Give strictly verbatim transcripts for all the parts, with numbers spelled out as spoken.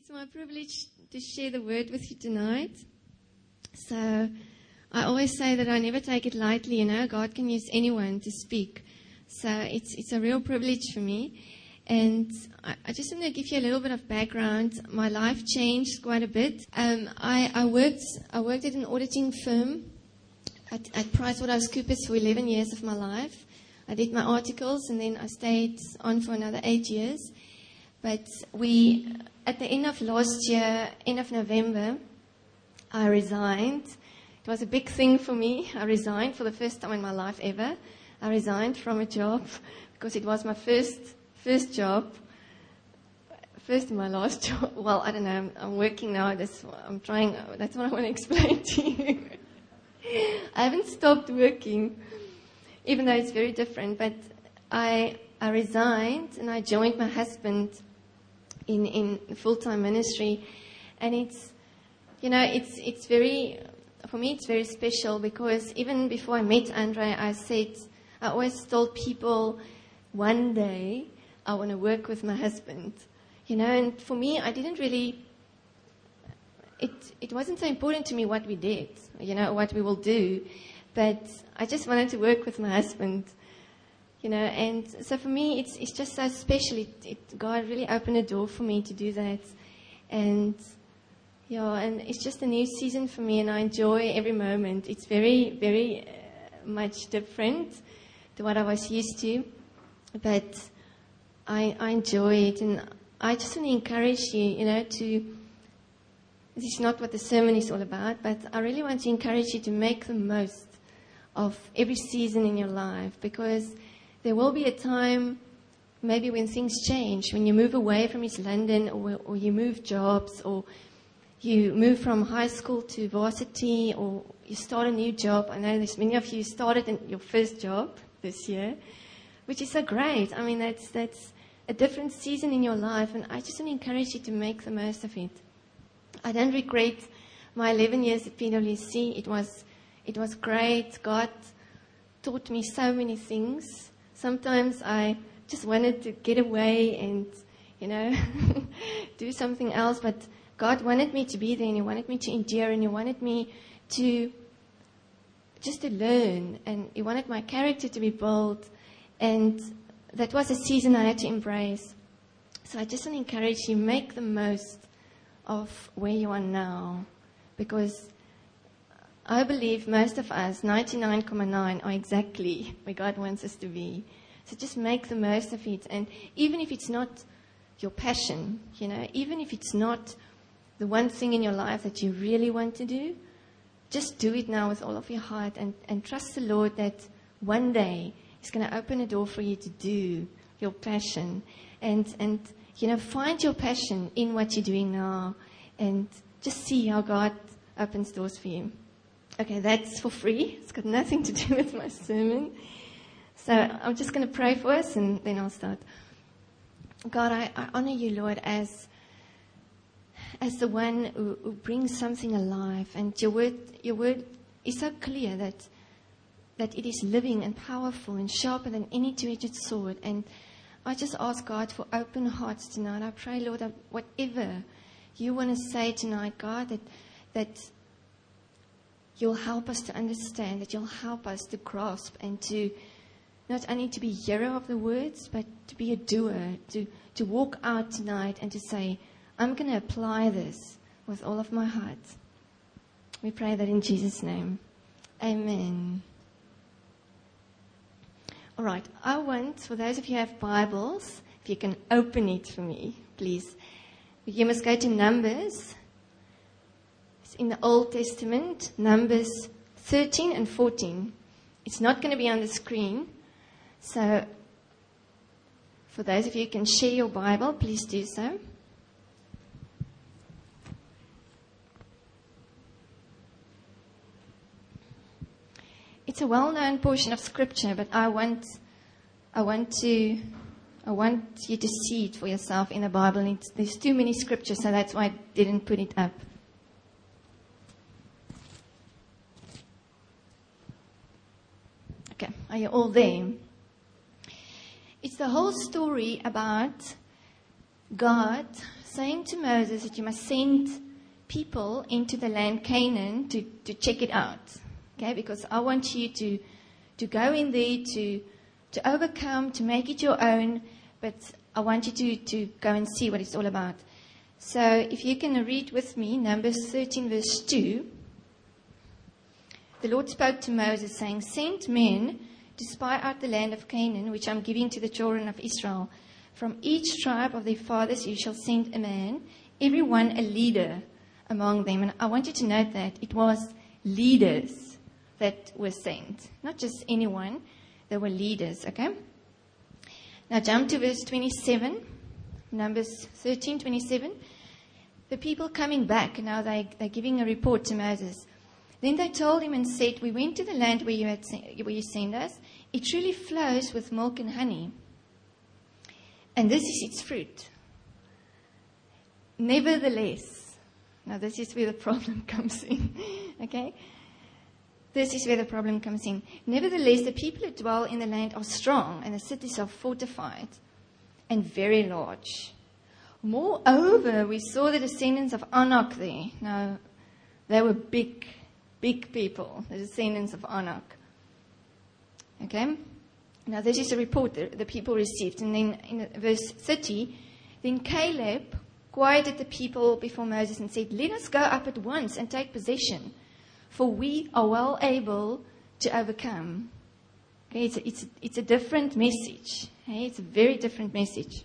It's my privilege to share the word with you tonight. So I always say that I never take it lightly, you know. God can use anyone to speak. So it's it's a real privilege for me. And I, I just want to give you a little bit of background. My life changed quite a bit. Um, I, I worked I worked at an auditing firm at, at PricewaterhouseCoopers for eleven years of my life. I did my articles and then I stayed on for another eight years. But we, at the end of last year, end of November, I resigned. It was a big thing for me. I resigned for the first time in my life ever. I resigned from a job because it was my first first job, first and my last job. Well, I don't know. I'm, I'm working now. That's I'm trying. That's what I want to explain to you. I haven't stopped working, even though it's very different. But I I resigned and I joined my husband in in full-time ministry, and it's you know it's it's very for me it's very special because even before I met Andre, I said I always told people one day I want to work with my husband, you know. And for me, I didn't really. It it wasn't so important to me what we did, you know, what we will do, but I just wanted to work with my husband. You know, and so for me, it's it's just so special. It, it, God really opened a door for me to do that, and yeah, and it's just a new season for me, and I enjoy every moment. It's very, very uh, much different to what I was used to, but I I enjoy it, and I just want to encourage you, you know, to. This is not what the sermon is all about, but I really want to encourage you to make the most of every season in your life, because there will be a time, maybe when things change, when you move away from East London, or, or you move jobs, or you move from high school to varsity, or you start a new job. I know there's many of you started in your first job this year, which is so great. I mean, that's that's a different season in your life, and I just want to encourage you to make the most of it. I don't regret my eleven years at P W C. It was it was great. God taught me so many things. Sometimes I just wanted to get away and, you know, do something else. But God wanted me to be there, and He wanted me to endure, and He wanted me to just to learn, and He wanted my character to be bold. And that was a season I had to embrace. So I just want to encourage you, make the most of where you are now, because I believe most of us, ninety-nine point nine, are exactly where God wants us to be. So just make the most of it. And even if it's not your passion, you know, even if it's not the one thing in your life that you really want to do, just do it now with all of your heart, and, and trust the Lord that one day He's going to open a door for you to do your passion. And, and you know, find your passion in what you're doing now, and just see how God opens doors for you. Okay, that's for free. It's got nothing to do with my sermon. So I'm just going to pray for us, and then I'll start. God, I, I honor you, Lord, as as the one who, who brings something alive. And your word, your word is so clear that that it is living and powerful and sharper than any two-edged sword. And I just ask God for open hearts tonight. I pray, Lord, that whatever you want to say tonight, God, that that you'll help us to understand, that you'll help us to grasp, and to not only to be a hearer of the words, but to be a doer, to, to walk out tonight and to say, I'm going to apply this with all of my heart. We pray that in Jesus' name. Amen. All right, I want, for those of you who have Bibles, if you can open it for me, please. You must go to Numbers. It's in the Old Testament, Numbers thirteen and fourteen. It's not going to be on the screen. So, for those of you who can share your Bible, please do so. It's a well-known portion of Scripture, but I want, I want to, I want you to see it for yourself in the Bible. It's, there's too many scriptures, so that's why I didn't put it up. Okay, are you all there? It's the whole story about God saying to Moses that you must send people into the land Canaan to, to check it out. Okay, because I want you to, to go in there to, to overcome, to make it your own, but I want you to, to go and see what it's all about. So if you can read with me, Numbers thirteen verse two. The Lord spoke to Moses, saying, send men to spy out the land of Canaan, which I'm giving to the children of Israel. From each tribe of their fathers you shall send a man, every one a leader among them. And I want you to note that it was leaders that were sent, not just anyone. They were leaders, okay? Now jump to verse twenty-seven, Numbers thirteen twenty-seven. The people coming back, now they, they're giving a report to Moses. Then they told him and said, we went to the land where you, had, where you sent us. It truly flows with milk and honey. And this is its fruit. Nevertheless, now this is where the problem comes in, okay? This is where the problem comes in. Nevertheless, the people who dwell in the land are strong, and the cities are fortified and very large. Moreover, we saw the descendants of Anak there. Now, they were big, big people, the descendants of Anak. Okay? Now, this is a report that the people received. And then in verse thirty, then Caleb quieted the people before Moses and said, let us go up at once and take possession, for we are well able to overcome. Okay, it's a, it's a, it's a different message. Okay? It's a very different message.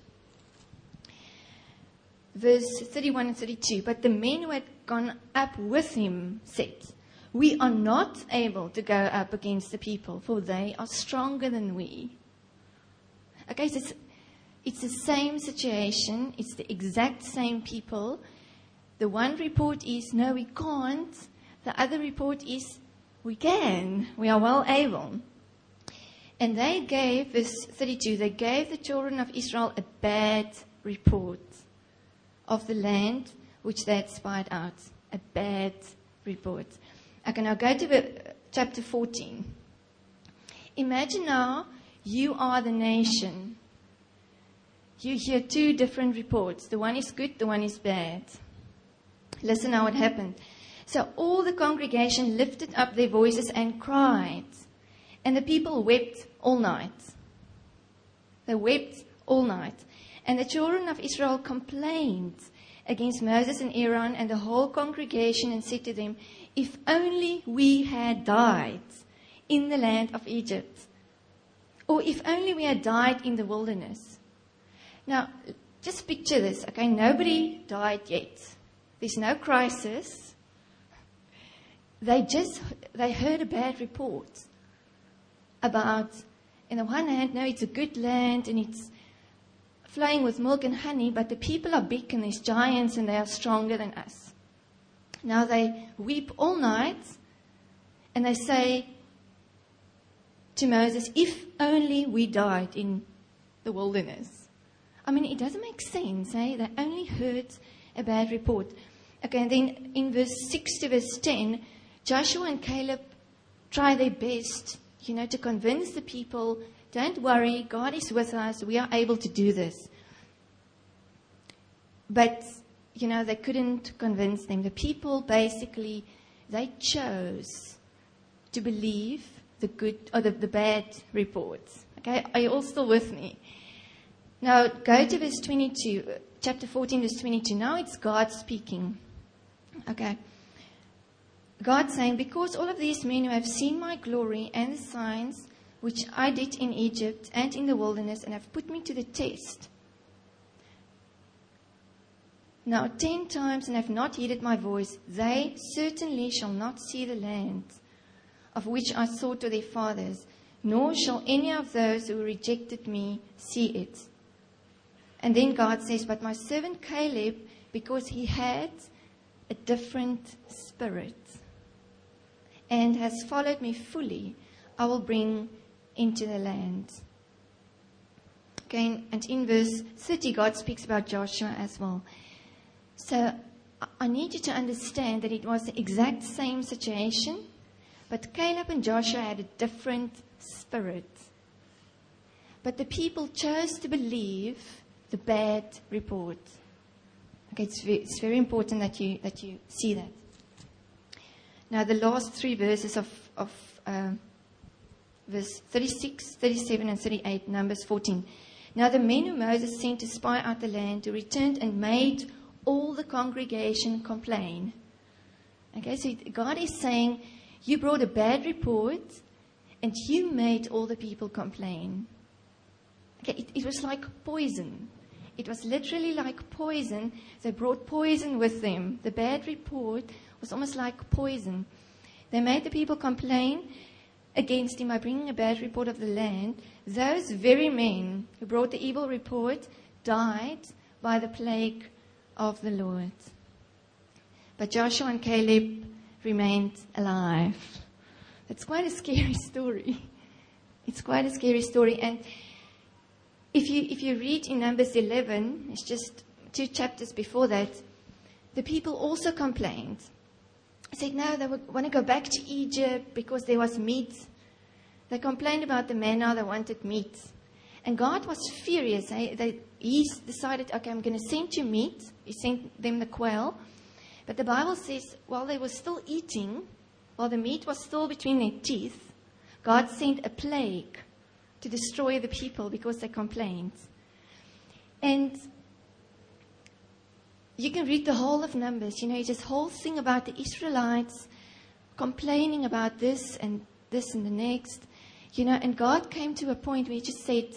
Verse thirty-one and thirty-two, but the men who had gone up with him said, we are not able to go up against the people, for they are stronger than we. Okay, so it's, it's the same situation. It's the exact same people. The one report is, no, we can't. The other report is, we can. We are well able. And they gave, verse thirty-two, they gave the children of Israel a bad report of the land which they had spied out. A bad report. Okay, now go to chapter fourteen. Imagine now you are the nation. You hear two different reports. The one is good, the one is bad. Listen how it happened. So all the congregation lifted up their voices and cried. And the people wept all night. They wept all night. And the children of Israel complained against Moses and Aaron and the whole congregation and said to them, if only we had died in the land of Egypt, or if only we had died in the wilderness. Now, just picture this, okay? Nobody died yet. There's no crisis. They just, they heard a bad report about, on the one hand, no, it's a good land and it's flowing with milk and honey, but the people are big and there's giants and they are stronger than us. Now they weep all night and they say to Moses, if only we died in the wilderness. I mean, it doesn't make sense, eh? They only heard a bad report. Okay, and then in verse six to verse ten, Joshua and Caleb try their best, you know, to convince the people, don't worry, God is with us, we are able to do this. But, you know, they couldn't convince them. The people basically, they chose to believe the good or the, the bad reports. Okay, are you all still with me? Now, go to verse twenty-two, chapter fourteen, verse twenty-two. Now it's God speaking. Okay. God saying, because all of these men who have seen my glory and the signs which I did in Egypt and in the wilderness and have put me to the test, now ten times and have not heeded my voice, they certainly shall not see the land of which I swore to their fathers, nor shall any of those who rejected me see it. And then God says, but my servant Caleb, because he had a different spirit and has followed me fully, I will bring into the land. Okay, and in verse thirty, God speaks about Joshua as well. So I need you to understand that it was the exact same situation, but Caleb and Joshua had a different spirit. But the people chose to believe the bad report. Okay, it's very, it's very important that you that you see that. Now, the last three verses of of uh, verse thirty-six, thirty-seven, and thirty-eight, Numbers fourteen. Now, the men who Moses sent to spy out the land returned and made all the congregation complain. Okay, so God is saying, you brought a bad report, and you made all the people complain. Okay, it, it was like poison. It was literally like poison. They brought poison with them. The bad report was almost like poison. They made the people complain against him by bringing a bad report of the land. Those very men who brought the evil report died by the plague of the Lord. But Joshua and Caleb remained alive. It's quite a scary story. It's quite a scary story. And if you if you read in Numbers eleven, it's just two chapters before that, the people also complained. Said no, they would want to go back to Egypt because there was meat. They complained about the manna, they wanted meat. And God was furious. Eh? They, he decided, okay, I'm going to send you meat. He sent them the quail. But the Bible says, while they were still eating, while the meat was still between their teeth, God sent a plague to destroy the people because they complained. And you can read the whole of Numbers. You know, it's this whole thing about the Israelites complaining about this and this and the next. You know, and God came to a point where he just said,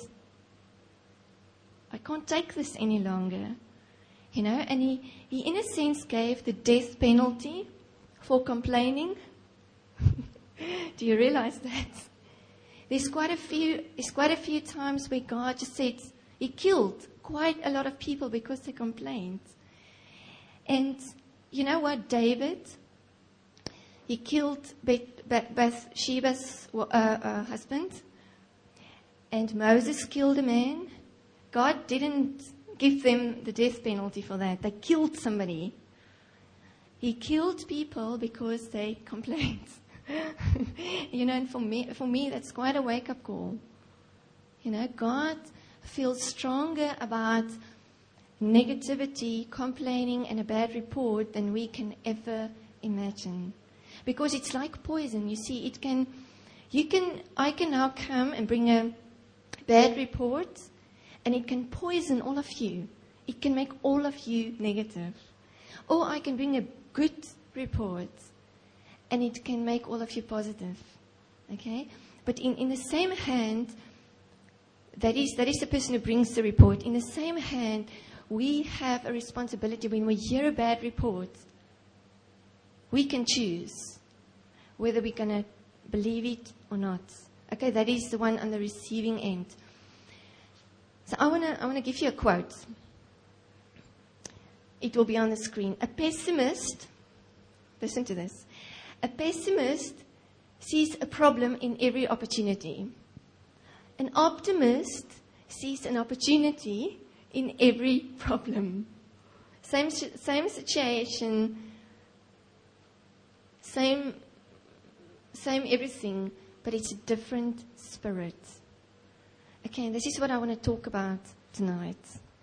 I can't take this any longer. You know, and he, he in a sense gave the death penalty for complaining. Do you realize that? There's quite a few, there's quite a few times where God just said, he killed quite a lot of people because they complained. And you know what, David, he killed Bathsheba's uh, uh, husband, and Moses killed a man. God didn't give them the death penalty for that. They killed somebody. He killed people because they complained. You know, and for me, for me, that's quite a wake-up call. You know, God feels stronger about negativity, complaining, and a bad report than we can ever imagine. Because it's like poison. You see, it can, you can, I can now come and bring a bad report, and it can poison all of you. It can make all of you negative. Or I can bring a good report, and it can make all of you positive. Okay? But in, in the same hand, that is, that is the person who brings the report. In the same hand, we have a responsibility when we hear a bad report. We can choose whether we're going to believe it or not. Okay, that is the one on the receiving end. So I want to I want to give you a quote. It will be on the screen. A pessimist, listen to this. A pessimist sees a problem in every opportunity. An optimist sees an opportunity in every problem. Same same situation, same same everything, but it's a different spirit. Okay, and this is what I want to talk about tonight.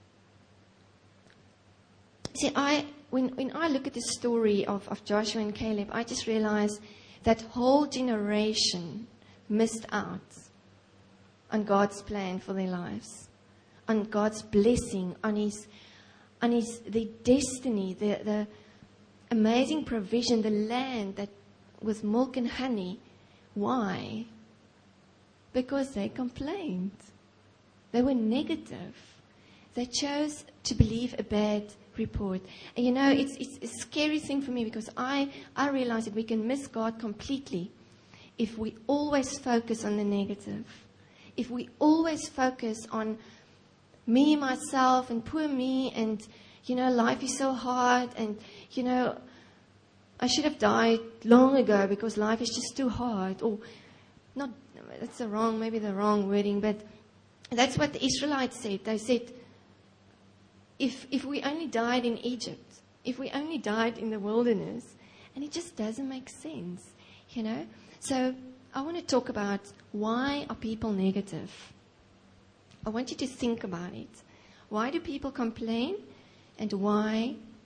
See, I when when I look at the story of, of Joshua and Caleb, I just realize that whole generation missed out on God's plan for their lives, on God's blessing, on His, on His, their destiny, the the amazing provision, the land that with milk and honey. Why? Because they complained. They were negative. They chose to believe a bad report. And you know, it's, it's a scary thing for me because I, I realize that we can miss God completely if we always focus on the negative. If we always focus on me, myself, and poor me, and, you know, life is so hard, and, you know, I should have died long ago because life is just too hard. Or, not, that's the wrong, maybe the wrong wording, but that's what the Israelites said. They said, if if we only died in Egypt, if we only died in the wilderness, and it just doesn't make sense, you know. So I want to talk about why are people negative. I want you to think about it. Why do people complain, and why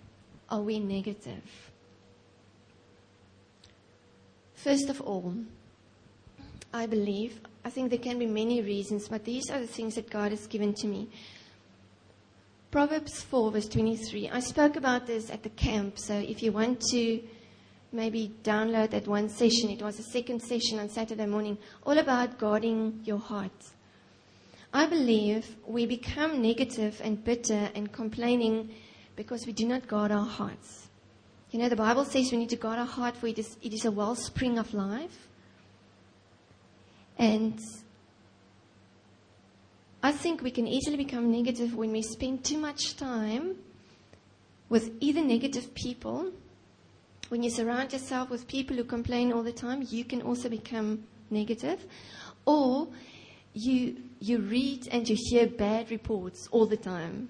are we negative? First of all, I believe, I think there can be many reasons, but these are the things that God has given to me. Proverbs four, verse twenty-three. I spoke about this at the camp, so if you want to maybe download that one session, it was a second session on Saturday morning, all about guarding your heart. I believe we become negative and bitter and complaining because we do not guard our hearts. You know, the Bible says we need to guard our heart, for it is, it is a wellspring of life. And I think we can easily become negative when we spend too much time with either negative people. When you surround yourself with people who complain all the time, you can also become negative. Or you you read and you hear bad reports all the time.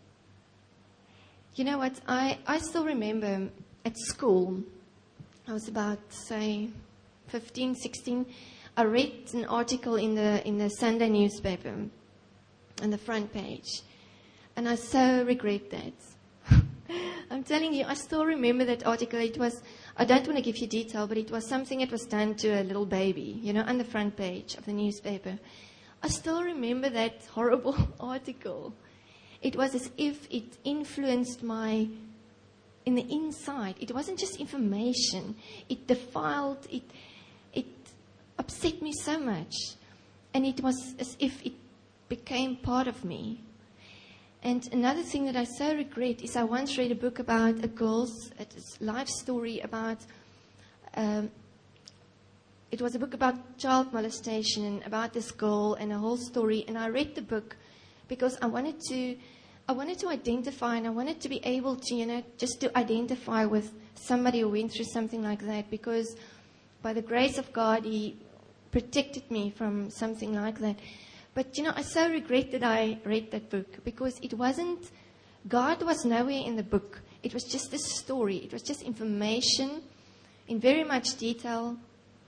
You know what? I, I still remember at school, I was about, say, fifteen, sixteen. I read an article in the in the Sunday newspaper on the front page. And I so regret that. I'm telling you, I still remember that article. It was, I don't want to give you detail, but it was something that was done to a little baby, you know, on the front page of the newspaper. I still remember that horrible article. It was as if it influenced my, in the inside. It wasn't just information. It defiled, it, it upset me so much. And it was as if it became part of me. And another thing that I so regret is I once read a book about a girl's a life story about, um, it was a book about child molestation and about this girl and a whole story. And I read the book because I wanted to, I wanted to identify and I wanted to be able to, you know, just to identify with somebody who went through something like that, because by the grace of God, He protected me from something like that. But, you know, I so regret that I read that book, because it wasn't, God was nowhere in the book. It was just a story. It was just information in very much detail.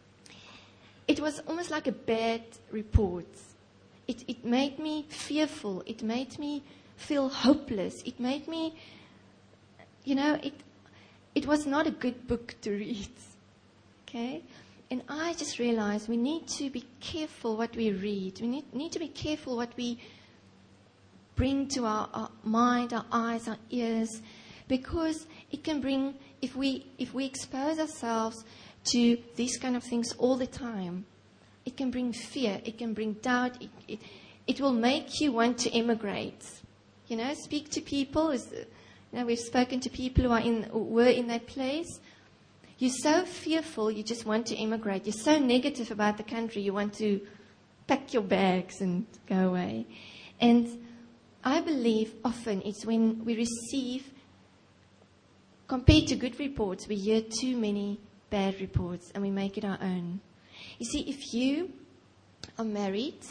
It was almost like a bad report. It, it made me fearful. It made me feel hopeless. It made me, you know, it, it was not a good book to read. Okay? And I just realized we need to be careful what we read. We need, need to be careful what we bring to our, our mind, our eyes, our ears, because it can bring, if we if we expose ourselves to these kind of things all the time, it can bring fear, it can bring doubt, it it, it will make you want to emigrate. You know, speak to people. You know, we've spoken to people who are in who were in that place. You're so fearful, you just want to immigrate. You're so negative about the country, you want to pack your bags and go away. And I believe often it's when we receive, compared to good reports, we hear too many bad reports and we make it our own. You see, if you are married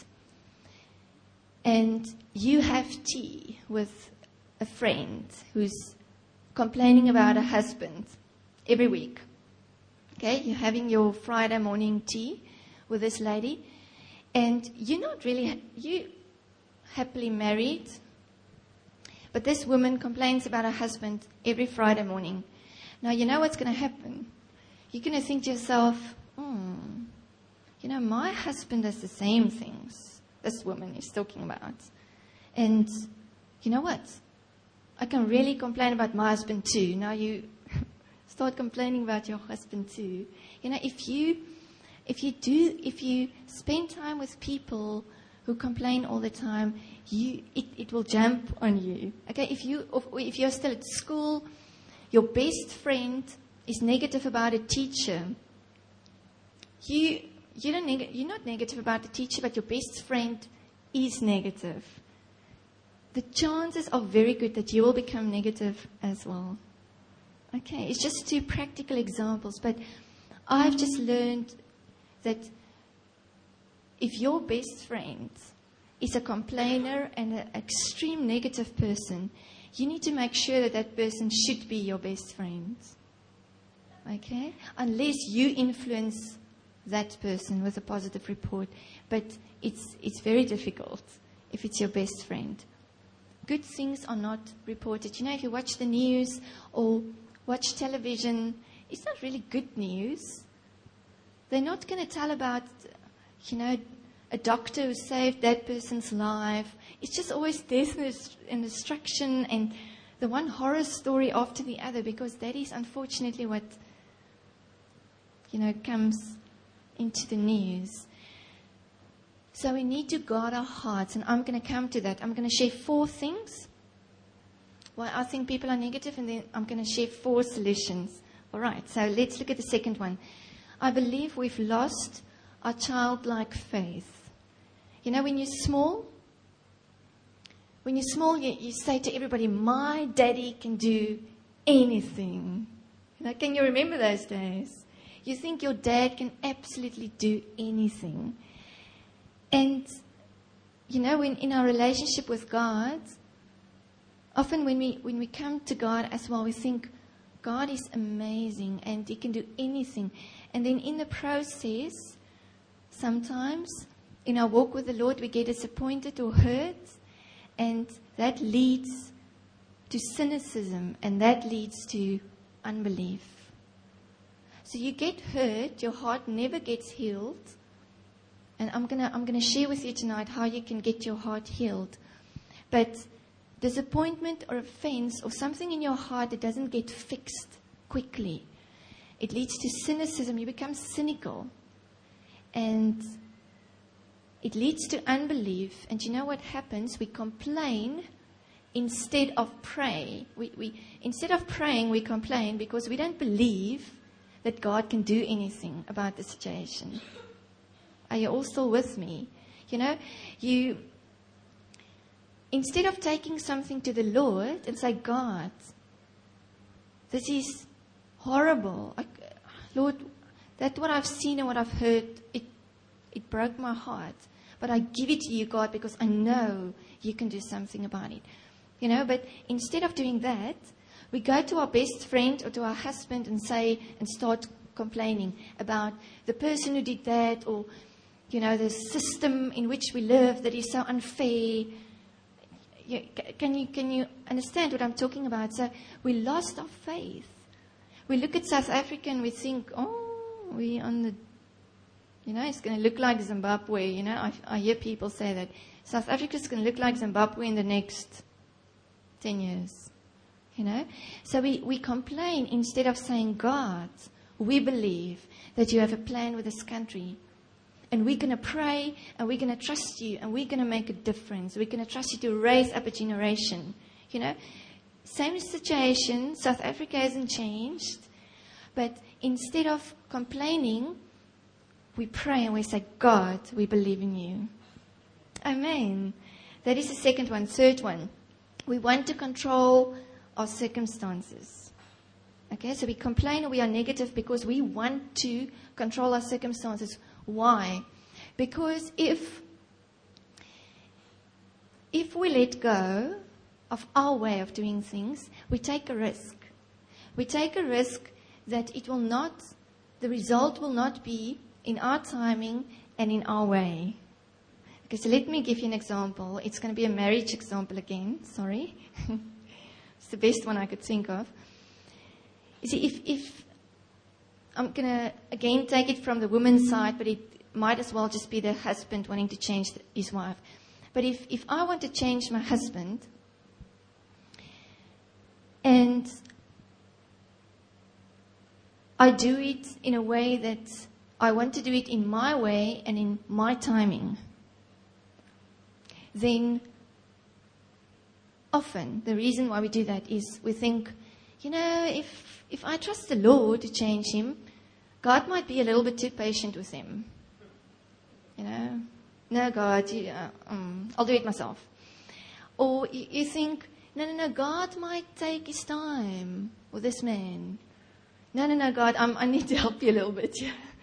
and you have tea with a friend who's complaining about a husband every week, okay, you're having your Friday morning tea with this lady, and you're not really, you happily married, but this woman complains about her husband every Friday morning. Now, you know what's going to happen? You're going to think to yourself, hmm, you know, my husband does the same things this woman is talking about. And you know what? I can really complain about my husband too. Now you start complaining about your husband too. You know, if you, if you do, if you spend time with people who complain all the time, you, it, it will jump on you. Okay, if you, if you're still at school, your best friend is negative about a teacher. You, you don't neg- you're not negative about the teacher, but your best friend is negative. The chances are very good that you will become negative as well. Okay, it's just two practical examples, but I've just learned that if your best friend is a complainer and an extreme negative person, you need to make sure that that person should be your best friend. Okay? Unless you influence that person with a positive report. But it's it's very difficult if it's your best friend. good things are not reported. You know, if you watch the news or watch television, it's not really good news. They're not going to tell about, you know, a doctor who saved that person's life. It's just always death and destruction and the one horror story after the other, because that is unfortunately what, you know, comes into the news. So we need to guard our hearts, and I'm going to come to that. I'm going to share four things why I think people are negative, and then I'm going to share four solutions. All right, so let's look at the second one. I believe we've lost our childlike faith. You know, when you're small, when you're small, you, you say to everybody, my daddy can do anything. You know, can you remember those days? You think your dad can absolutely do anything. And, you know, when in our relationship with God, often when we when we come to God as well, we think, God is amazing and He can do anything. And then in the process, sometimes in our walk with the Lord, we get disappointed or hurt, and that leads to cynicism, and that leads to unbelief. So you get hurt, your heart never gets healed. And I'm gonna I'm gonna share with you tonight how you can get your heart healed. But disappointment or offense or something in your heart that doesn't get fixed quickly, it leads to cynicism. You become cynical. And it leads to unbelief. And you know what happens? We complain instead of pray. We, we, instead of praying, we complain because we don't believe that God can do anything about the situation. Are you all still with me? You know, you, instead of taking something to the Lord and say, God, this is horrible. I, Lord, that what I've seen and what I've heard, it, it broke my heart. But I give it to you, God, because I know you can do something about it. You know, but instead of doing that, we go to our best friend or to our husband and say, and start complaining about the person who did that, or, you know, the system in which we live that is so unfair. You, can you can you understand what I'm talking about? So we lost our faith. We look at South Africa and we think, oh, we're on the, you know, it's going to look like Zimbabwe. You know, I, I hear people say that South Africa is going to look like Zimbabwe in the next ten years. You know, so we, we complain instead of saying, God, we believe that you have a plan with this country. And we're going to pray, and we're going to trust you, and we're going to make a difference. We're going to trust you to raise up a generation. You know, same situation. South Africa hasn't changed. But instead of complaining, we pray and we say, God, we believe in you. Amen. That is the second one. Third one. We want to control our circumstances. Okay, so we complain or we are negative because we want to control our circumstances. Why? Because if if we let go of our way of doing things, we take a risk. We take a risk that it will not, the result will not be in our timing and in our way. Okay, so let me give you an example. It's going to be a marriage example again. Sorry. It's the best one I could think of. You see, if, if I'm going to, again, take it from the woman's side, but it might as well just be the husband wanting to change his wife. But if, if I want to change my husband, and I do it in a way that I want to do it in my way and in my timing, then often the reason why we do that is we think, you know, if if I trust the Lord to change him, God might be a little bit too patient with him. You know, no, God, you, uh, um, I'll do it myself. Or you, you think, no, no, no, God might take his time with this man. No, no, no, God, I'm, I need to help you a little bit.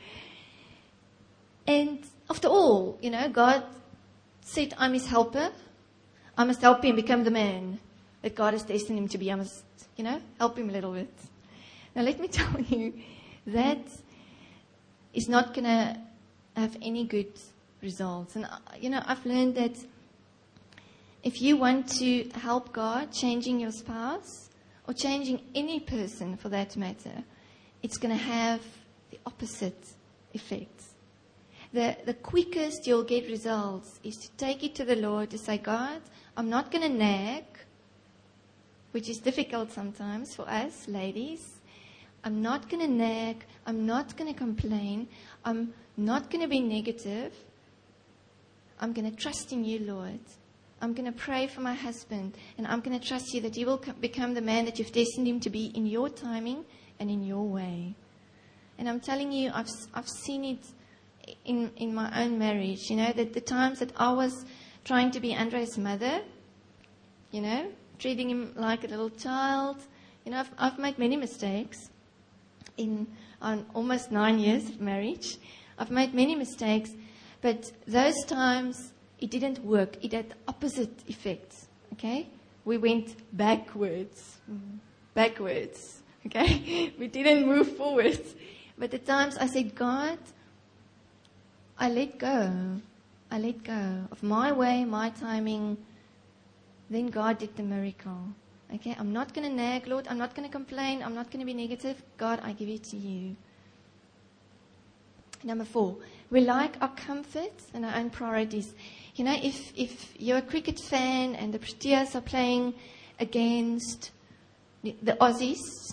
And after all, you know, God said, I'm his helper. I must help him become the man that God has destined him to be. I must, you know, help him a little bit. Now, let me tell you, that is not going to have any good results. And, you know, I've learned that if you want to help God changing your spouse or changing any person for that matter, it's going to have the opposite effect. The, the quickest you'll get results is to take it to the Lord, to say, God, I'm not going to nag, which is difficult sometimes for us ladies. I'm not going to nag. I'm not going to complain. I'm not going to be negative. I'm going to trust in you, Lord. I'm going to pray for my husband, and I'm going to trust you that he will co- become the man that you've destined him to be in your timing and in your way. And I'm telling you, I've I've seen it in in my own marriage. You know, that the times that I was trying to be Andre's mother, you know, treating him like a little child. You know, I've I've made many mistakes in on almost nine years of marriage. I've made many mistakes, but those times it didn't work. It had the opposite effect. Okay, we went backwards, backwards. Okay, we didn't move forward. But the times I said, God, I let go. I let go of my way, my timing. Then God did the miracle. Okay, I'm not going to nag, Lord. I'm not going to complain. I'm not going to be negative. God, I give it to you. Number four, we like our comfort and our own priorities. You know, if, if you're a cricket fan and the Proteas are playing against the, the Aussies,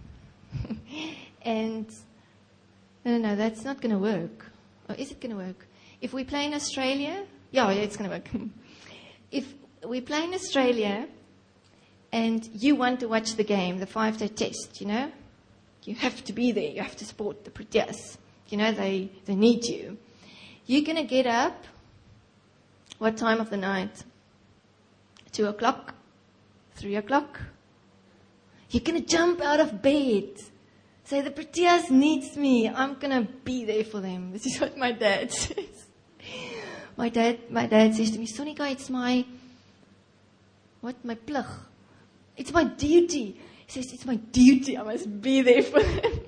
and no, no, no, that's not going to work. Or is it going to work? If we play in Australia, yeah, yeah, it's going to work. If we play in Australia and you want to watch the game, the five-day test, you know, you have to be there. You have to support the Proteas. You know, they, they need you. You're going to get up, what time of the night? Two o'clock? Three o'clock? You're going to jump out of bed. Say, the Proteas needs me. I'm going to be there for them. This is what my dad says. My dad, my dad says to me, Sonika, it's my, what, my plig. It's my duty. He says, it's my duty. I must be there for them.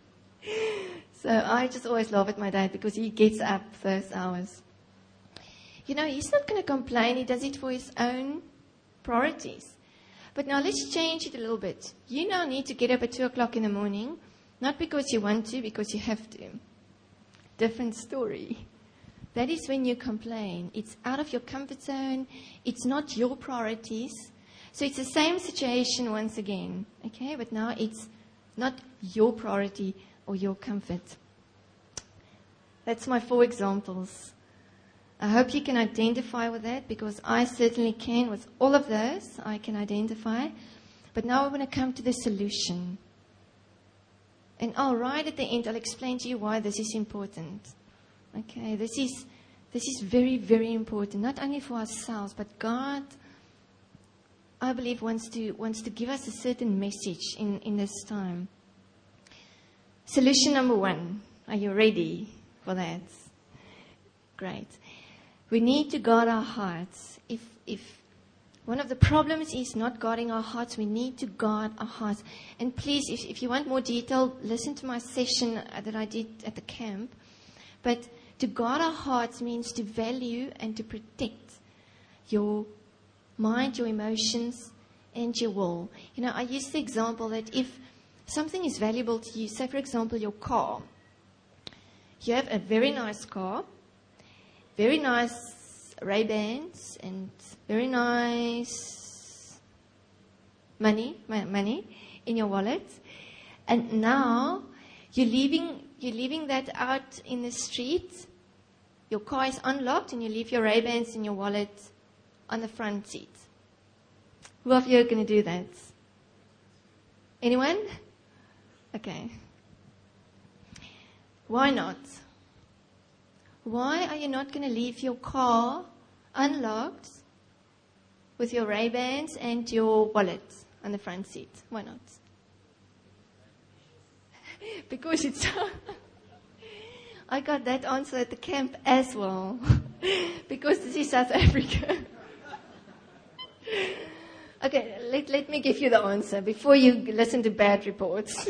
So I just always laugh at my dad because he gets up those hours. You know, he's not going to complain. He does it for his own priorities. But now let's change it a little bit. You now need to get up at two o'clock in the morning, not because you want to, because you have to. Different story. That is when you complain. It's out of your comfort zone. It's not your priorities. So it's the same situation once again. Okay, but now it's not your priority or your comfort. That's my four examples. I hope you can identify with that, because I certainly can with all of those. I can identify. But now I want to come to the solution. And I'll right at the end, I'll explain to you why this is important. Okay, this is this is very, very important, not only for ourselves, but God, I believe, wants to wants to give us a certain message in, in this time. Solution number one. Are you ready for that? Great. We need to guard our hearts. If if one of the problems is not guarding our hearts, we need to guard our hearts. And please, if, if you want more detail, listen to my session that I did at the camp. But to guard our hearts means to value and to protect your mind, your emotions, and your will. You know, I use the example that if something is valuable to you, say for example your car. You have a very nice car, very nice Ray-Bans, and very nice money, money in your wallet. And now you're leaving, you're leaving that out in the street. Your car is unlocked and you leave your Ray-Bans in your wallet on the front seat. Who of you are going to do that? Anyone? Okay. Why not? Why are you not going to leave your car unlocked with your Ray-Bans and your wallet on the front seat? Why not? Because it's... I got that answer at the camp as well. Because this is South Africa. Okay, let, let me give you the answer before you listen to bad reports.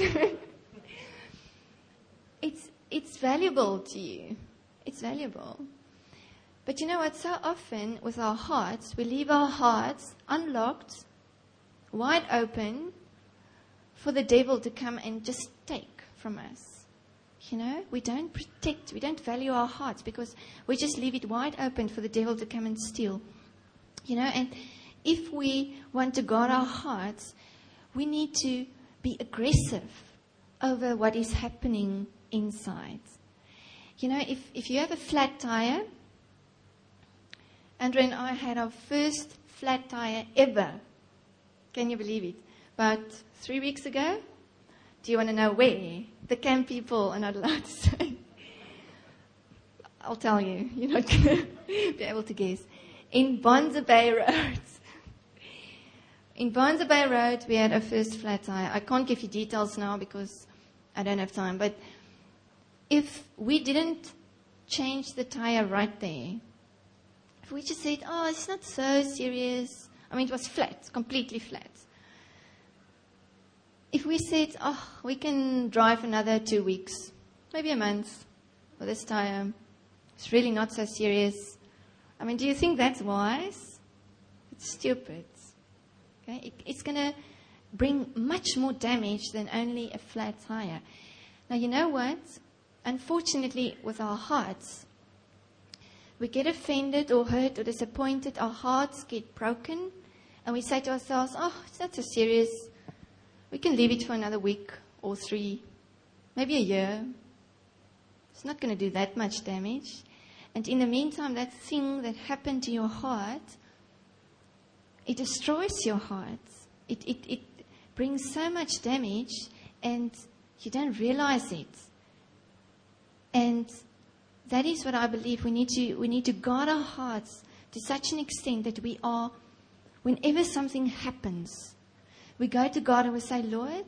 it's it's valuable to you. It's valuable. But you know what? So often with our hearts, we leave our hearts unlocked, wide open, for the devil to come and just take from us. You know, we don't protect, we don't value our hearts because we just leave it wide open for the devil to come and steal. You know, and if we want to guard our hearts, we need to be aggressive over what is happening inside. You know, if, if you have a flat tire, Andrew and I had our first flat tire ever. Can you believe it? About three weeks ago. Do you want to know where? The camp people are not allowed to say. I'll tell you. You're not going to be able to guess. In Bonza Bay Road. In Bonza Bay Road, we had our first flat tire. I can't give you details now because I don't have time. But if we didn't change the tire right there, if we just said, oh, it's not so serious. I mean, it was flat, completely flat. If we said, oh, we can drive another two weeks, maybe a month with this tire, it's really not so serious. I mean, do you think that's wise? It's stupid. Okay? It, it's going to bring much more damage than only a flat tire. Now, you know what? Unfortunately, with our hearts, we get offended or hurt or disappointed. Our hearts get broken. And we say to ourselves, oh, it's not so serious. We can leave it for another week or three, maybe a year. It's not going to do that much damage. And in the meantime, that thing that happened to your heart, it destroys your heart. It, it, it brings so much damage and you don't realize it. And that is what I believe we need to, we need to guard our hearts to such an extent that we are, whenever something happens, we go to God and we say, Lord,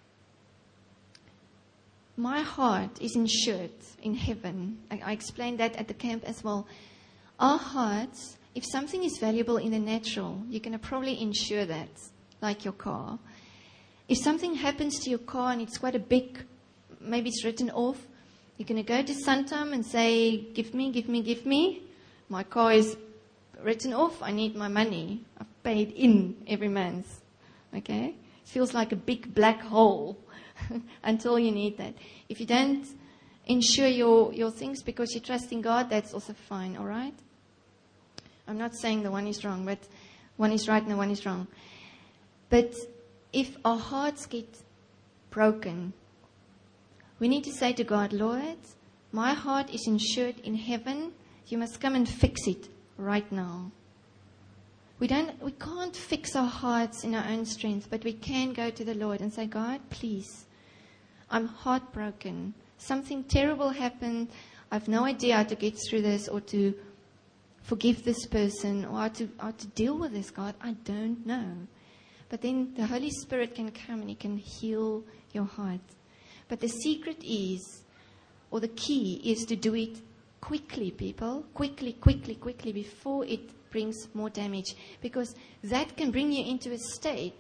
my heart is insured in heaven. I, I explained that at the camp as well. Our hearts, if something is valuable in the natural, you're going to probably insure that, like your car. If something happens to your car and it's quite a big, maybe it's written off, you're going to go to Santam and say, give me, give me, give me. My car is written off. I need my money. I've paid in every month. Okay? It feels like a big black hole until you need that. If you don't insure your, your things because you trust in God, that's also fine, all right? I'm not saying the one is wrong, but one is right and the one is wrong. But if our hearts get broken, we need to say to God, Lord, my heart is insured in heaven. You must come and fix it right now. We don't, we can't fix our hearts in our own strength, but we can go to the Lord and say, God, please, I'm heartbroken. Something terrible happened. I have no idea how to get through this or to forgive this person or how to, how to deal with this, God. I don't know. But then the Holy Spirit can come and He can heal your heart. But the secret is, or the key is to do it quickly, people. Quickly, quickly, quickly, before it brings more damage, because that can bring you into a state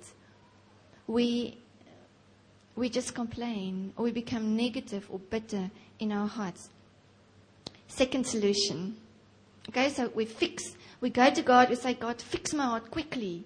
we we just complain or we become negative or bitter in our hearts. Second solution. Okay, so we fix, we go to God, we say, God, fix my heart quickly.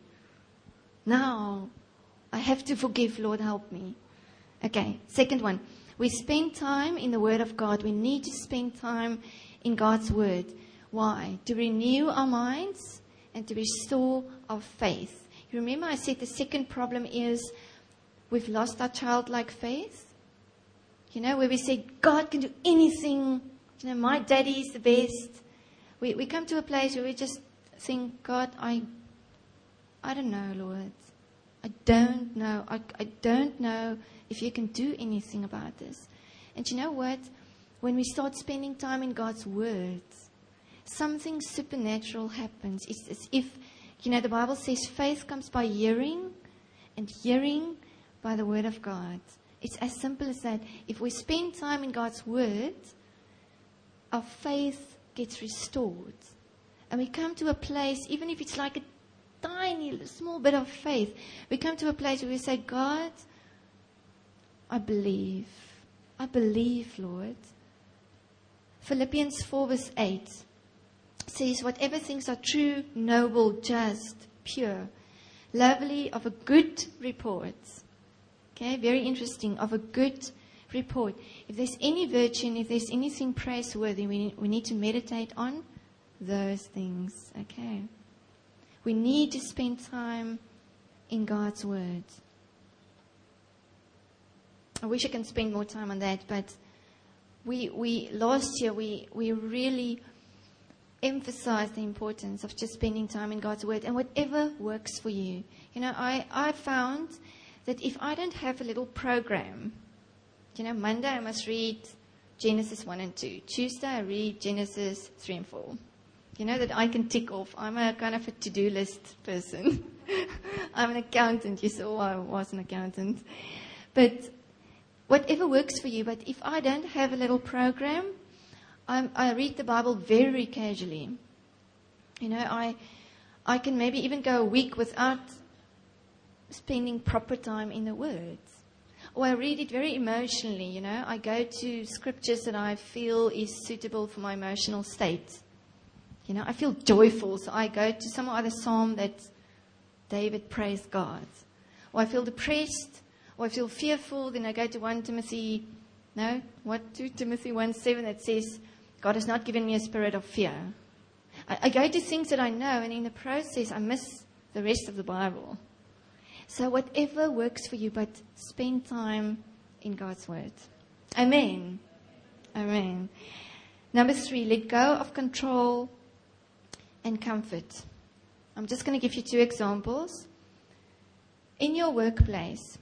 Now, I have to forgive, Lord, help me. Okay, second one. We spend time in the Word of God. We need to spend time in God's Word. Why? To renew our minds and to restore our faith. You remember I said the second problem is we've lost our childlike faith. You know, where we say, God can do anything. You know, my daddy is the best. We we come to a place where we just think, God, I I don't know, Lord. I don't know. I, I don't know if you can do anything about this. And you know what? When we start spending time in God's Word, something supernatural happens. It's as if, you know, the Bible says faith comes by hearing, and hearing by the Word of God. It's as simple as that. If we spend time in God's Word, our faith gets restored. And we come to a place, even if it's like a tiny, small bit of faith, we come to a place where we say, God, I believe. I believe, Lord. Philippians four verse eight says, whatever things are true, noble, just, pure, lovely, of a good report. Okay, very interesting, of a good report. If there's any virtue, and if there's anything praiseworthy, we, we need to meditate on those things. Okay. We need to spend time in God's Word. I wish I can spend more time on that, but we we last year we, we really emphasized the importance of just spending time in God's Word and whatever works for you. You know, I, I found that if I don't have a little program, you know, Monday I must read Genesis one and two. Tuesday I read Genesis three and four. You know, that I can tick off. I'm a kind of a to-do list person. I'm an accountant. You saw I was an accountant. But whatever works for you. But if I don't have a little program, I'm, I read the Bible very casually. You know, I I can maybe even go a week without spending proper time in the words. Or I read it very emotionally, you know. I go to scriptures that I feel is suitable for my emotional state. You know, I feel joyful, so I go to some other psalm that David praised God. Or I feel depressed, or I feel fearful, then I go to First Timothy, no, what, Second Timothy one seven that says, God has not given me a spirit of fear. I, I go to things that I know, and in the process, I miss the rest of the Bible. So whatever works for you, but spend time in God's Word. Amen. Amen. Number three, let go of control and comfort. I'm just going to give you two examples. In your workplace,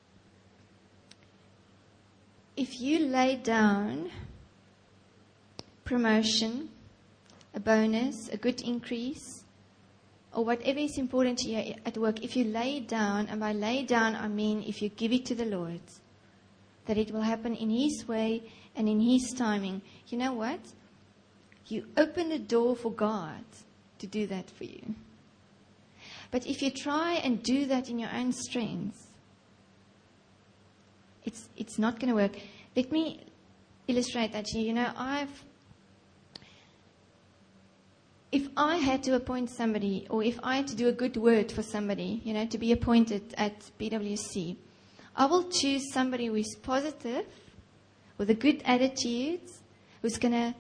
if you lay down promotion, a bonus, a good increase, or whatever is important to you at work, if you lay it down, and by lay down I mean if you give it to the Lord, that it will happen in His way and in His timing, you know what? You open the door for God to do that for you. But if you try and do that in your own strength, it's it's not going to work. Let me illustrate that to you. You know, I've if I had to appoint somebody, or if I had to do a good word for somebody, you know, to be appointed at B W C, I will choose somebody who is positive, with a good attitude, who's gonna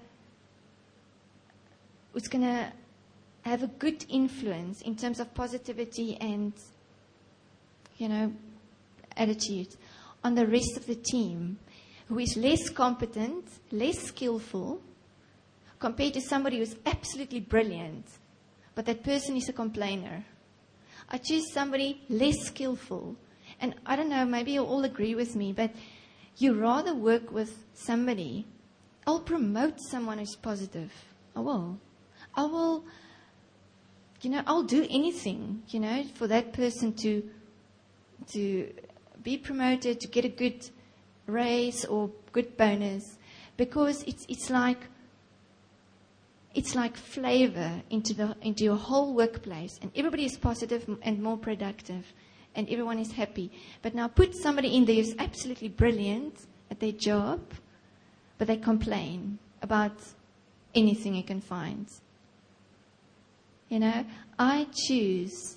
who's gonna have a good influence in terms of positivity and, you know, attitude on the rest of the team, who is less competent, less skillful, compared to somebody who's absolutely brilliant, but that person is a complainer. I choose somebody less skillful. And I don't know, maybe you'll all agree with me, but you rather work with somebody. I'll promote someone who's positive. I will. I will, you know, I'll do anything, you know, for that person to to be promoted, to get a good raise or good bonus, because it's it's like it's like flavor into the into your whole workplace, and everybody is positive and more productive, and everyone is happy. But now put somebody in there who's absolutely brilliant at their job, but they complain about anything you can find. You know, I choose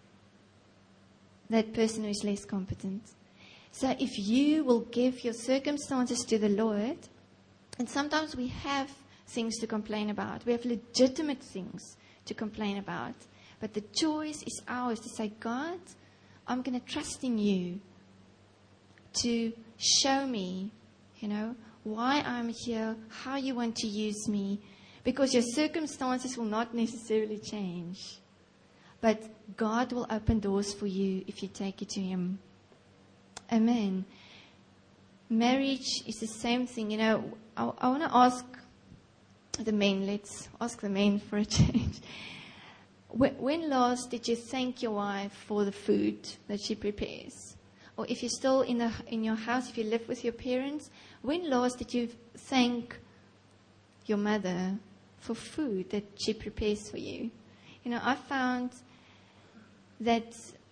that person who is less competent. So if you will give your circumstances to the Lord, and sometimes we have things to complain about. We have legitimate things to complain about. But the choice is ours to say, God, I'm going to trust in you to show me, you know, why I'm here, how you want to use me, because your circumstances will not necessarily change. But God will open doors for you if you take it to Him. Amen. Marriage is the same thing. You know, I, I want to ask the men, let's ask the men for a change. When, when last did you thank your wife for the food that she prepares? Or if you're still in the in your house, if you live with your parents, when last did you thank your mother for food that she prepares for you? You know, I found that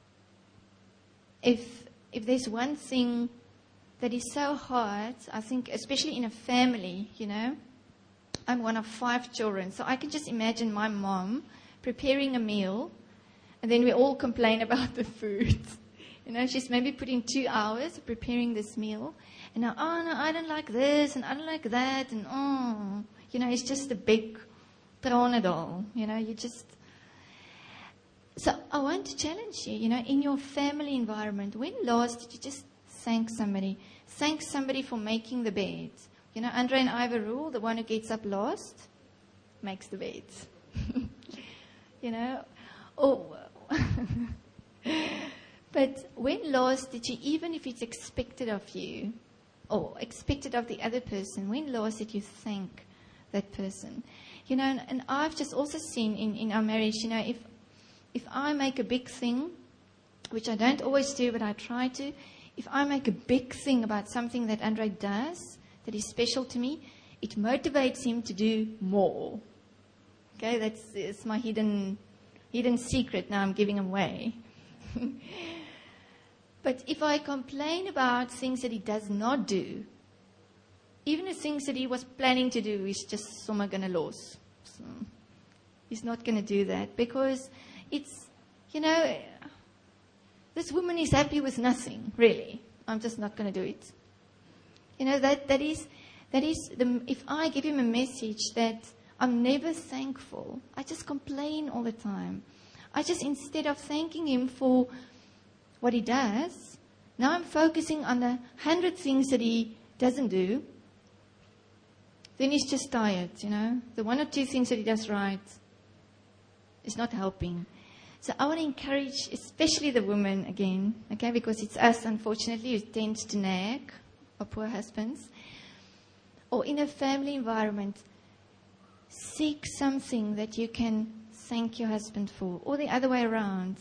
if if there's one thing that is so hard, I think, especially in a family, you know, I'm one of five children, so I can just imagine my mom preparing a meal, and then we all complain about the food. You know, she's maybe putting two hours preparing this meal, and now, oh, no, I don't like this, and I don't like that, and oh, you know, it's just a big tranedal. You know, you just... So I want to challenge you, you know, in your family environment, when last did you just thank somebody? Thank somebody for making the bed. You know, Andre and I have a rule, the one who gets up last makes the bed. You know, or... But when last did you, even if it's expected of you, or expected of the other person, when last did you thank that person? You know, and, and I've just also seen in, in our marriage, you know, if if I make a big thing, which I don't always do, but I try to, if I make a big thing about something that Andre does, that is special to me, it motivates him to do more. Okay, that's it's my hidden hidden secret now I'm giving away. But if I complain about things that he does not do, even the things that he was planning to do, he's just somewhere going to lose. So he's not going to do that because it's, you know, this woman is happy with nothing, really. I'm just not going to do it. You know, that, that is, that is the, if I give him a message that I'm never thankful, I just complain all the time. I just, instead of thanking him for what he does, now I'm focusing on the hundred things that he doesn't do. Then he's just tired, you know. The one or two things that he does right is not helping. So I want to encourage, especially the women again, okay, because it's us, unfortunately, who tend to nag our poor husbands. Or in a family environment, seek something that you can thank your husband for, or the other way around.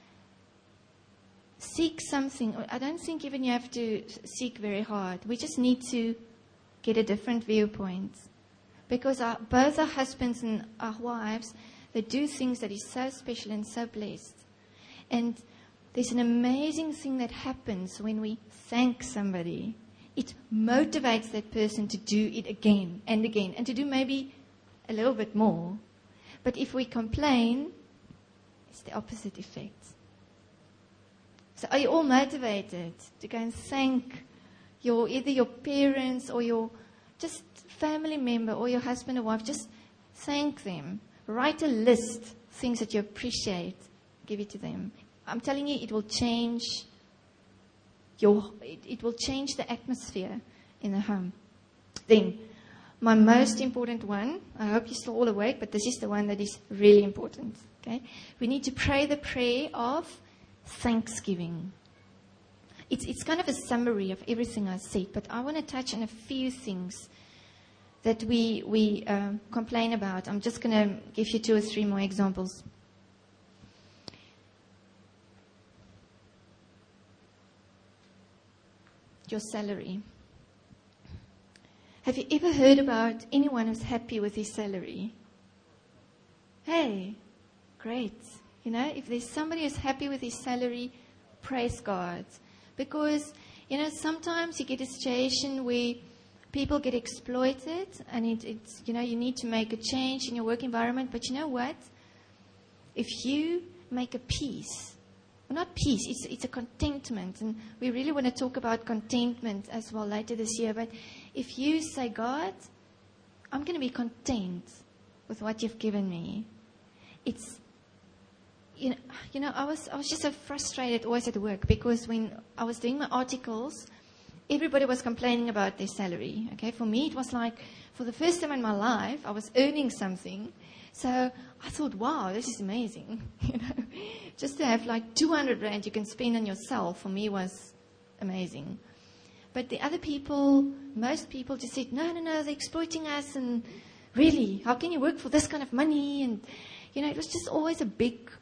Seek something. I don't think even you have to seek very hard. We just need to get a different viewpoint. Because our, both our husbands and our wives, they do things that is so special and so blessed. And there's an amazing thing that happens when we thank somebody. It motivates that person to do it again and again, and to do maybe a little bit more. But if we complain, it's the opposite effect. So are you all motivated to go and thank your either your parents or your just family member or your husband or wife? Just thank them. Write a list, things that you appreciate. Give it to them. I'm telling you, it will change your. It, it will change the atmosphere in the home. Then, my most important one. I hope you're still all awake, but this is the one that is really important. Okay, we need to pray the prayer of thanksgiving. It's it's kind of a summary of everything I said, but I want to touch on a few things that we we uh, complain about. I'm just going to give you two or three more examples. Your salary. Have you ever heard about anyone who's happy with his salary? Hey, great. You know, if there's somebody who's happy with his salary, praise God. Because, you know, sometimes you get a situation where people get exploited and it, it's, you know, you need to make a change in your work environment. But you know what? If you make a peace, well, not peace, it's, it's a contentment. And we really want to talk about contentment as well later this year. But if you say, God, I'm going to be content with what you've given me. It's, you know, you know, I was I was just so frustrated always at work because when I was doing my articles, everybody was complaining about their salary. Okay, for me it was like for the first time in my life I was earning something, so I thought, wow, this is amazing. You know, just to have like two hundred rand you can spend on yourself for me was amazing. But the other people, most people just said, no, no, no, they're exploiting us, and really, how can you work for this kind of money? And you know, it was just always a big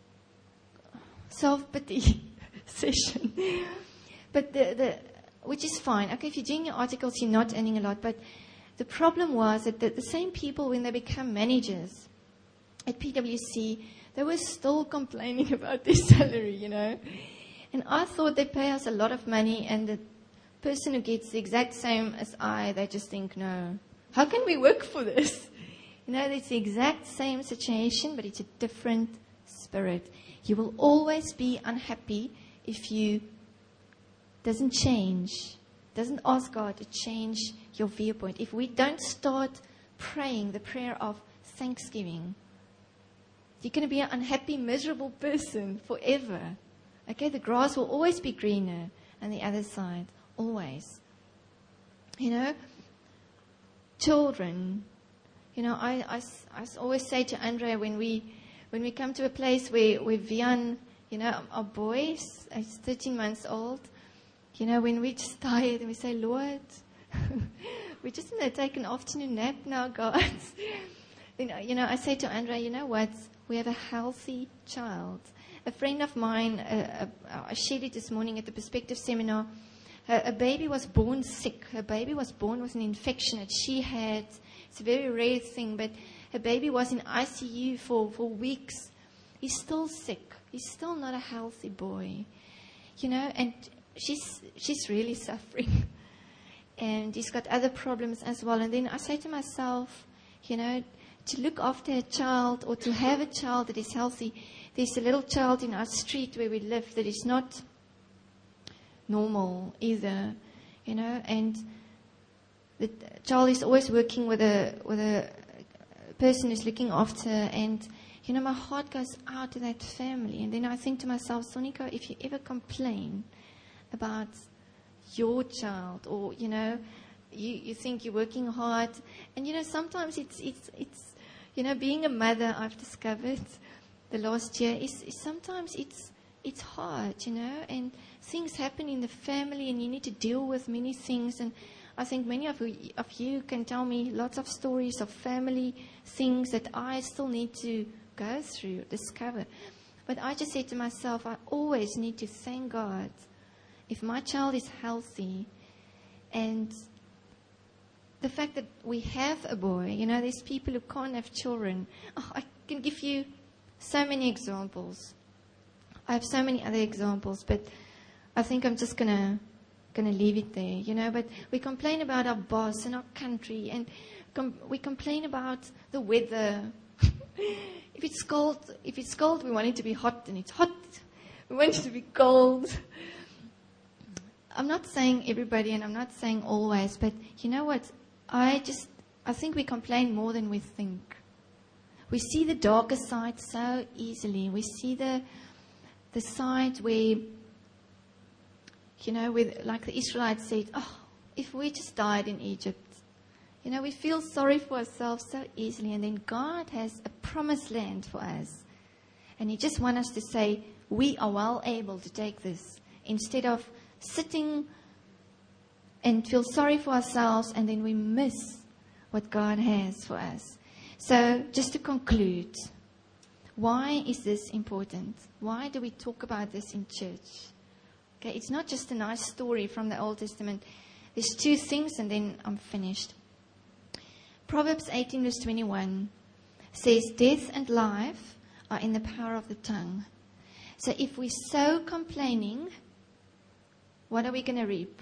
self-pity session. But the, the, which is fine. Okay, if you're doing your articles, you're not earning a lot. But the problem was that the, the same people, when they become managers at P W C, they were still complaining about their salary, you know. And I thought they pay us a lot of money, and the person who gets the exact same as I, they just think, no, How can we work for this? You know, it's the exact same situation, but it's a different spirit. You will always be unhappy if you doesn't change, doesn't ask God to change your viewpoint. If we don't start praying the prayer of thanksgiving, you're going to be an unhappy, miserable person forever. Okay, the grass will always be greener on the other side, always. You know, children, you know, I, I, I always say to Andrea when we when we come to a place where, where Vian, you know, our boy, he's thirteen months old, you know, when we're just tired and we say, Lord, we're just going to take an afternoon nap now, God. you know, you know, I say to Andrea, you know what? We have a healthy child. A friend of mine, uh, uh, I shared it this morning at the Perspective Seminar. Her, a baby was born sick. Her baby was born with an infection that she had. It's a very rare thing, but her baby was in I C U for, for weeks. He's still sick. He's still not a healthy boy. You know, and she's she's really suffering. And he's got other problems as well. And then I say to myself, you know, to look after a child or to have a child that is healthy. There's a little child in our street where we live that is not normal either, you know, and the child is always working with a with a person who's looking after, and you know, my heart goes out to that family. And then I think to myself, Sonika, if you ever complain about your child, or you know, you, you think you're working hard, and you know, sometimes it's it's it's you know, being a mother, I've discovered the last year is, is sometimes it's it's hard, you know, and things happen in the family, and you need to deal with many things. And I think many of you, of you can tell me lots of stories of family things that I still need to go through, discover. But I just said to myself, I always need to thank God if my child is healthy. And the fact that we have a boy, you know, there's people who can't have children. Oh, I can give you so many examples. I have so many other examples, but I think I'm just gonna gonna leave it there, you know. But we complain about our boss and our country, and com- we complain about the weather. if it's cold, if it's cold, we want it to be hot, and it's hot. We want it to be cold. I'm not saying everybody, and I'm not saying always, but you know what? I just I think we complain more than we think. We see the darker side so easily. We see the the side where, you know, with like the Israelites said, oh, if we just died in Egypt. You know, we feel sorry for ourselves so easily. And then God has a promised land for us. And He just wants us to say, we are well able to take this. Instead of sitting and feel sorry for ourselves, and then we miss what God has for us. So, just to conclude, why is this important? Why do we talk about this in church? Okay, it's not just a nice story from the Old Testament. There's two things, and then I'm finished. Proverbs eighteen verse twenty-one says, death and life are in the power of the tongue. So if we sow complaining, what are we going to reap?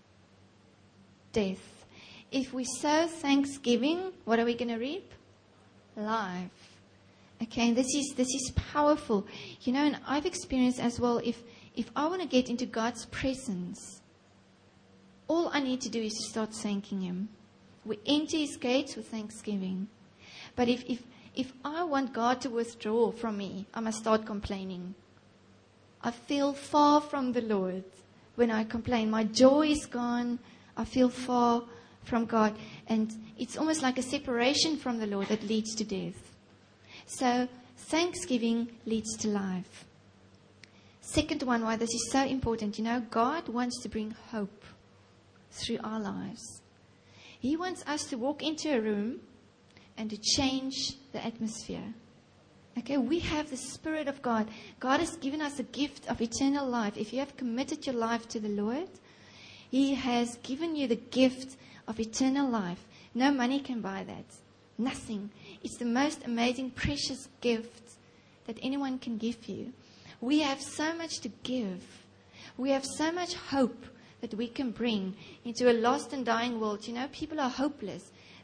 Death. If we sow thanksgiving, what are we going to reap? Life. Okay, and this is this is powerful. You know, and I've experienced as well, if if I want to get into God's presence, all I need to do is to start thanking Him. We enter His gates with thanksgiving. But if if if I want God to withdraw from me, I must start complaining. I feel far from the Lord when I complain. My joy is gone. I feel far from God. And it's almost like a separation from the Lord that leads to death. So thanksgiving leads to life. Second one, why this is so important. You know, God wants to bring hope through our lives. He wants us to walk into a room and to change the atmosphere. Okay, we have the Spirit of God. God has given us a gift of eternal life. If you have committed your life to the Lord, He has given you the gift of eternal life. No money can buy that. Nothing. It's the most amazing, precious gift that anyone can give you. We have so much to give. We have so much hope that we can bring into a lost and dying world. You know, people are hopeless.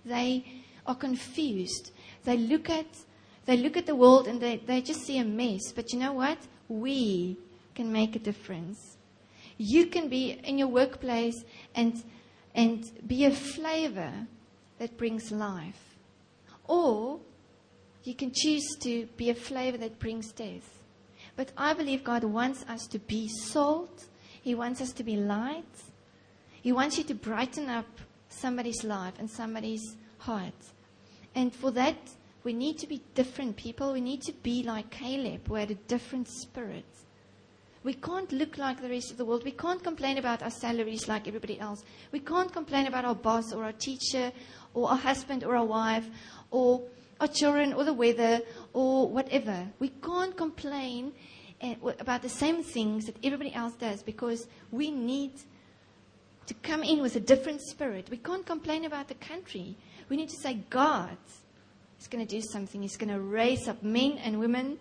They are confused. They look at they look at the world and they, they just see a mess. But you know what? We can make a difference. You can be in your workplace and and be a flavor that brings life. Or you can choose to be a flavor that brings death. But I believe God wants us to be salt. He wants us to be light. He wants you to brighten up somebody's life and somebody's heart. And for that, we need to be different people. We need to be like Caleb, who had a different spirit. We can't look like the rest of the world. We can't complain about our salaries like everybody else. We can't complain about our boss or our teacher or our husband or our wife or our children or the weather or whatever. We can't complain about the same things that everybody else does, because we need to come in with a different spirit. We can't complain about the country. We need to say, God is going to do something. He's going to raise up men and women,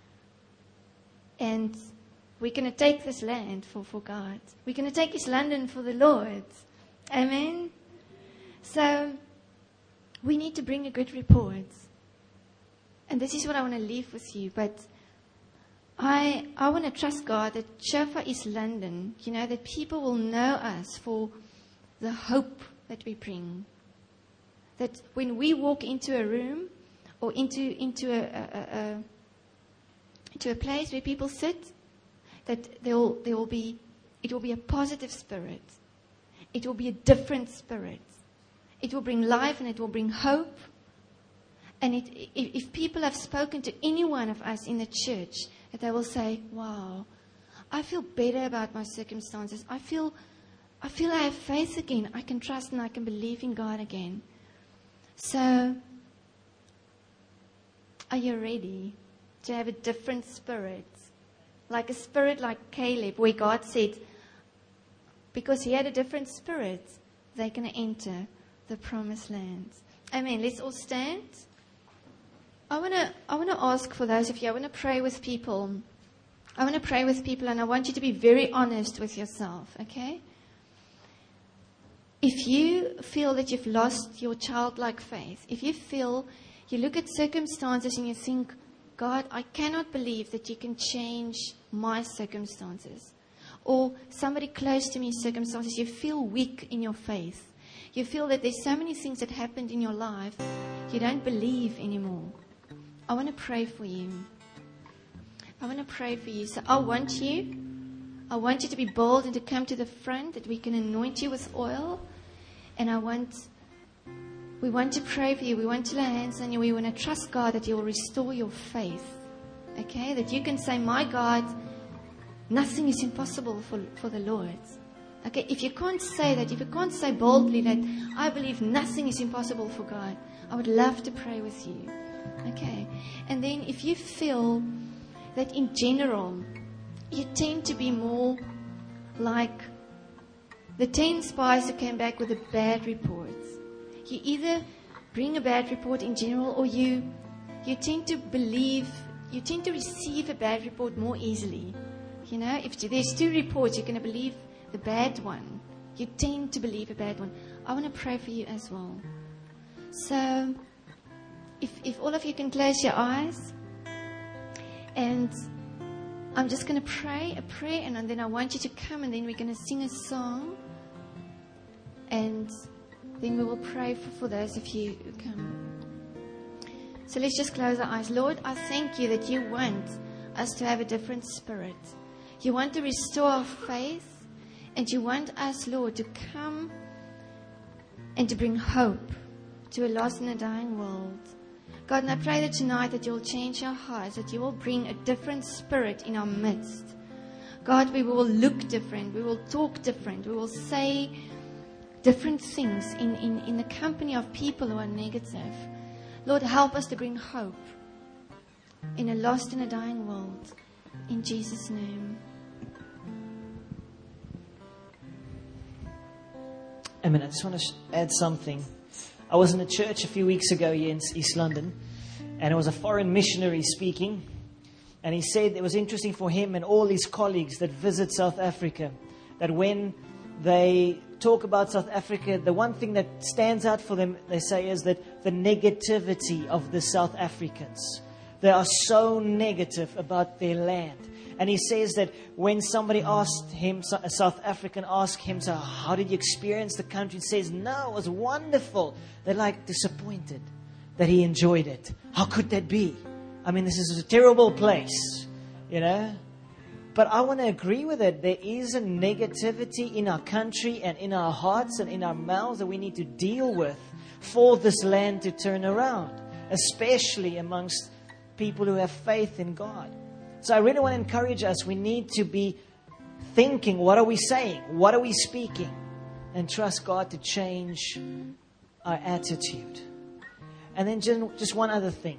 and we're going to take this land for, for God. We're going to take East London for the Lord. Amen? So, we need to bring a good report. And this is what I want to leave with you. But I I want to trust God that Shofar East London, you know, that people will know us for the hope that we bring. That when we walk into a room or into into a, a, a, a into a place where people sit, that there will there will be it will be a positive spirit. It will be a different spirit. It will bring life and it will bring hope. And it, if, if people have spoken to any one of us in the church, that they will say, wow, I feel better about my circumstances. I feel I feel I have faith again. I can trust and I can believe in God again. So, are you ready to have a different spirit? Like a spirit like Caleb, where God said, because he had a different spirit, they're going to enter the promised land. Amen. Let's all stand. I want to I want to ask for those of you, I want to pray with people. I want to pray with people, and I want you to be very honest with yourself, okay? If you feel that you've lost your childlike faith, if you feel, you look at circumstances and you think, God, I cannot believe that you can change my circumstances. Or somebody close to me's circumstances, you feel weak in your faith. You feel that there's so many things that happened in your life, you don't believe anymore. I want to pray for you. I want to pray for you. So I want you, I want you to be bold and to come to the front, that we can anoint you with oil. And I want, we want to pray for you. We want to lay hands on you. We want to trust God that He will restore your faith. Okay? That you can say, my God, nothing is impossible for, for the Lord. Okay? If you can't say that, if you can't say boldly that I believe nothing is impossible for God, I would love to pray with you. Okay? And then if you feel that in general, you tend to be more like the ten spies who came back with a bad report. You either bring a bad report in general, or you you tend to believe, you tend to receive a bad report more easily. You know, if there's two reports, you're going to believe the bad one. You tend to believe a bad one. I want to pray for you as well. So, if if all of you can close your eyes, and I'm just going to pray a prayer, and then I want you to come, and then we're going to sing a song, and then we will pray for, for those of you who come. So let's just close our eyes. Lord, I thank you that you want us to have a different spirit. You want to restore our faith, and you want us, Lord, to come and to bring hope to a lost and a dying world. God, and I pray that tonight that you'll change our hearts, that you will bring a different spirit in our midst. God, we will look different, we will talk different, we will say different things in, in, in the company of people who are negative. Lord, help us to bring hope in a lost and a dying world. In Jesus' name. Amen. I just want to add something. I was in a church a few weeks ago here in East London, and it was a foreign missionary speaking, and he said it was interesting for him and all his colleagues that visit South Africa, that when they talk about South Africa, the one thing that stands out for them, they say, is that the negativity of the South Africans. They are so negative about their land. And he says that when somebody asked him, a South African asked him, so how did you experience the country? He says, no, it was wonderful. They're like disappointed that he enjoyed it. How could that be? I mean, this is a terrible place, you know. But I want to agree with it. There is a negativity in our country and in our hearts and in our mouths that we need to deal with for this land to turn around, especially amongst people who have faith in God. So I really want to encourage us. We need to be thinking, what are we saying? What are we speaking? And trust God to change our attitude. And then just, just one other thing.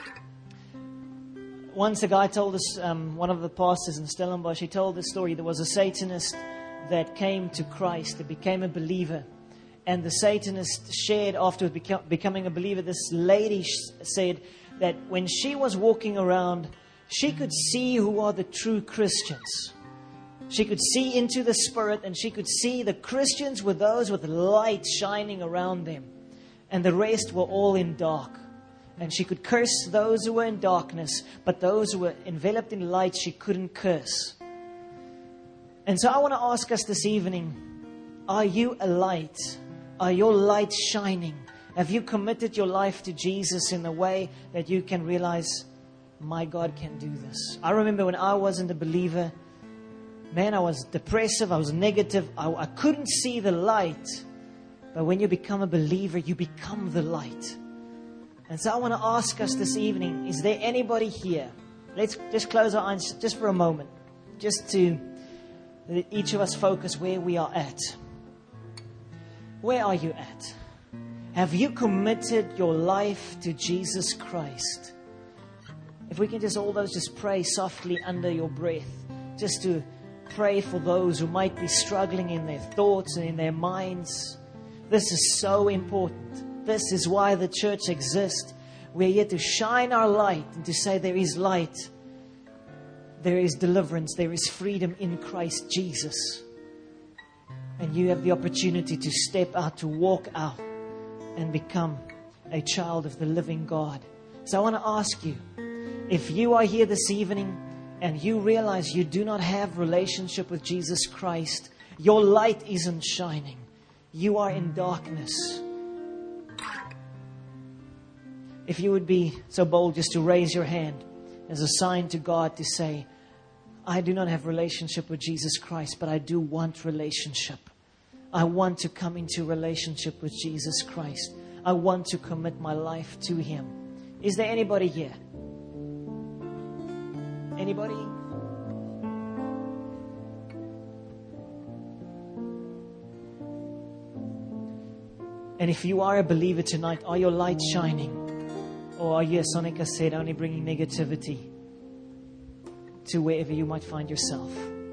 Once a guy told us, um, one of the pastors in Stellenbosch, he told the story. There was a Satanist that came to Christ, that became a believer. And the Satanist shared after beco- becoming a believer, this lady sh- said that when she was walking around, she could see who are the true Christians. She could see into the Spirit, and she could see the Christians were those with light shining around them. And the rest were all in dark. And she could curse those who were in darkness, but those who were enveloped in light, she couldn't curse. And so I want to ask us this evening, are you a light? Are your light shining? Have you committed your life to Jesus in a way that you can realize, my God can do this? I remember when I wasn't a believer, man, I was depressive, I was negative, I, I couldn't see the light. But when you become a believer, you become the light. And so I want to ask us this evening, is there anybody here? Let's just close our eyes just for a moment. Just to let each of us focus where we are at. Where are you at? Have you committed your life to Jesus Christ? If we can just all those just pray softly under your breath. Just to pray for those who might be struggling in their thoughts and in their minds. This is so important. This is why the church exists. We're here to shine our light and to say there is light. There is deliverance. There is freedom in Christ Jesus. And you have the opportunity to step out, to walk out and become a child of the living God. So I want to ask you, if you are here this evening and you realize you do not have relationship with Jesus Christ, your light isn't shining. You are in darkness. If you would be so bold just to raise your hand as a sign to God to say, I do not have relationship with Jesus Christ, but I do want relationship. I want to come into relationship with Jesus Christ. I want to commit my life to Him. Is there anybody here? Anybody? And if you are a believer tonight, are your lights shining? Or are you, as Sonika said, only bringing negativity to wherever you might find yourself?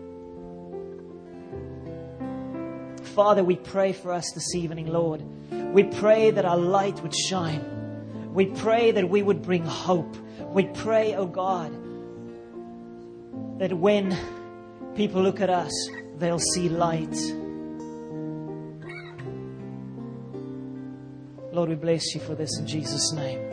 Father, we pray for us this evening, Lord. We pray that our light would shine. We pray that we would bring hope. We pray, oh God, that when people look at us, they'll see light. Lord, we bless you for this in Jesus' name.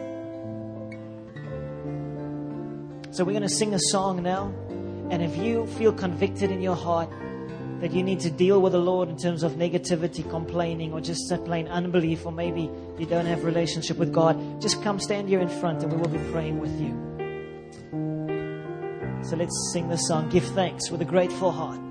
So we're going to sing a song now. And if you feel convicted in your heart that you need to deal with the Lord in terms of negativity, complaining, or just plain unbelief, or maybe you don't have a relationship with God, just come stand here in front and we will be praying with you. So let's sing this song, Give Thanks with a Grateful Heart.